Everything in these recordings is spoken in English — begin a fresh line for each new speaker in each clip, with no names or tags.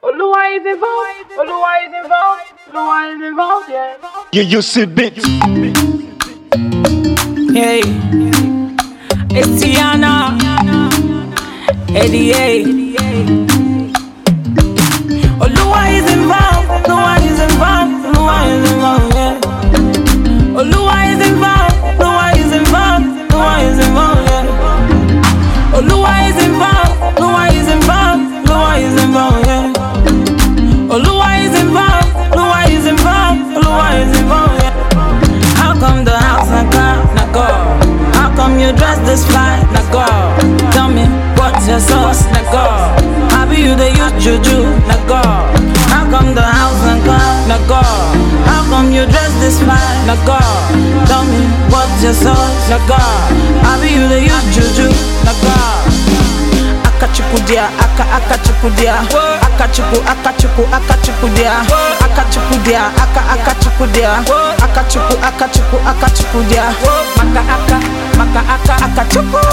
Oluwa is involved. Oluwa is involved. Oluwa is involved, yeah.
You see bit.
Hey, it's Tiana, Eddie. Oluwa is involved. Oluwa is involved. Oluwa is involved, yeah. Oluwa is involved. Oluwa is involved. Oluwa is involved, yeah. Oluwa is involved. Oluwa is involved. Oluwa is involved, yeah. Oluwa is involved. Oluwa is involved. Oluwa is involved, yeah. How come the house and car not go? How come you dress this fly not go? Tell me what's your sauce not go? How be you the use juju not go? How come the house and car not go? How come you dress this fly not go? Tell me what's your sauce not go? How be you the use juju not go? Akachukudia, akachukudia, akachukudia, akachukudia, maka akachuku,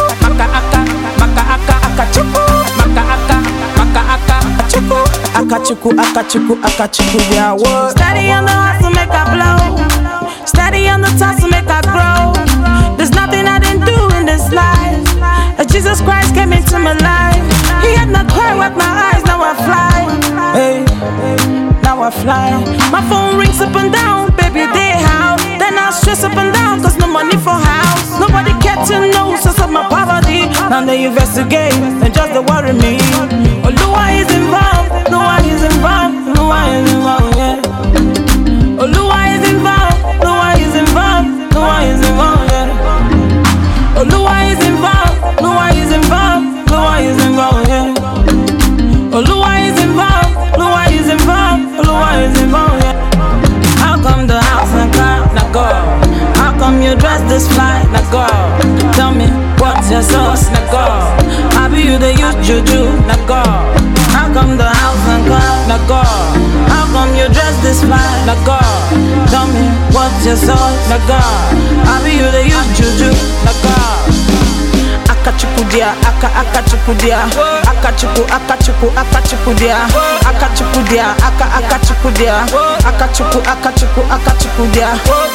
akachukudia. Steady on the hustle, make I blow. Steady on the tussle, make I grow. There's nothing I didn't do in this life. Jesus Christ came into my life. He had not cried with my eyes, now I fly. Hey, now I fly. My phone rings up and down, baby, they house. Then I stress up and down, cause no money for house. Nobody cared to know, sense of my poverty. Now they investigate, and just they worry me. Oluwa is involved, Oluwa is involved, Oluwa is involved, yeah. Oluwa is involved, Oluwa is involved, Oluwa is involved, yeah. Oluwa is involved, Oluwa is involved, Oluwa is involved, yeah. Oluwa is involved, Oluwa is involved, Oluwa is involved, yeah. How come the house and car not go? How come you dress this fly not go? Tell me what's your sauce not go? How be you the use juju not go? How come the house and car not go? How come you dress this fly not go? Tell me what's your sauce not go? How be you the use juju not go? Akachukudia, akachukudia, akachukudia, akachukudia, akachukudia,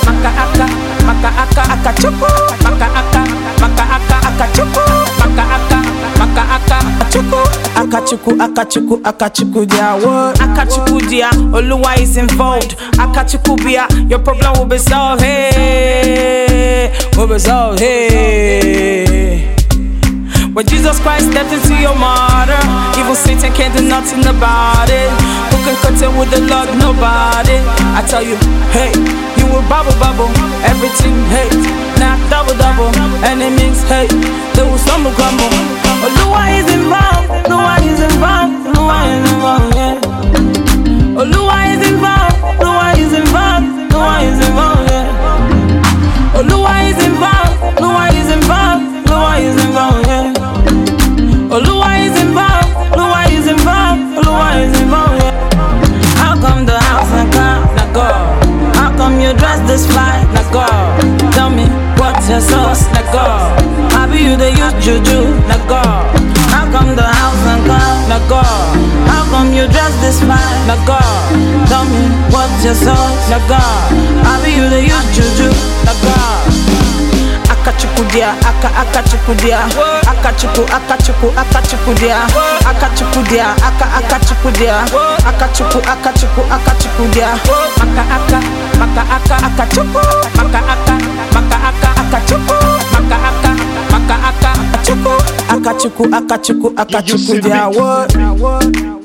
akachukudia. Akachukudia, Oluwa is involved. Akachukubia, your problem will be solved. Hey, will be solved. Hey. When Jesus Christ stepped into your mother, evil Satan can't do nothing about it. Who can contend with the Lord? Nobody. I tell you, hey, you will bubble, everything, hey, not double, enemies, hey, they will stumble, crumble. Oluwa is involved, Oluwa is involved, Oluwa is involved, yeah. Oluwa is involved, Oluwa is involved, Oluwa is involved, yeah. Oluwa is involved, Oluwa is involved, Oluwa is involved, yeah. Oluwa is involved, Oluwa is involved, Oluwa is involved, yeah. How come the house and car not go? How come you dress this fly not go? Tell me what's your sauce not go? How be you the use juju not go? How come the house and car not go? How come you dress this fly not go? Tell me what's your sauce not go? How be you the use juju not go? Akachukudia, akachukudia, akachukudia, akachukudia, akachukudia, akachukudia.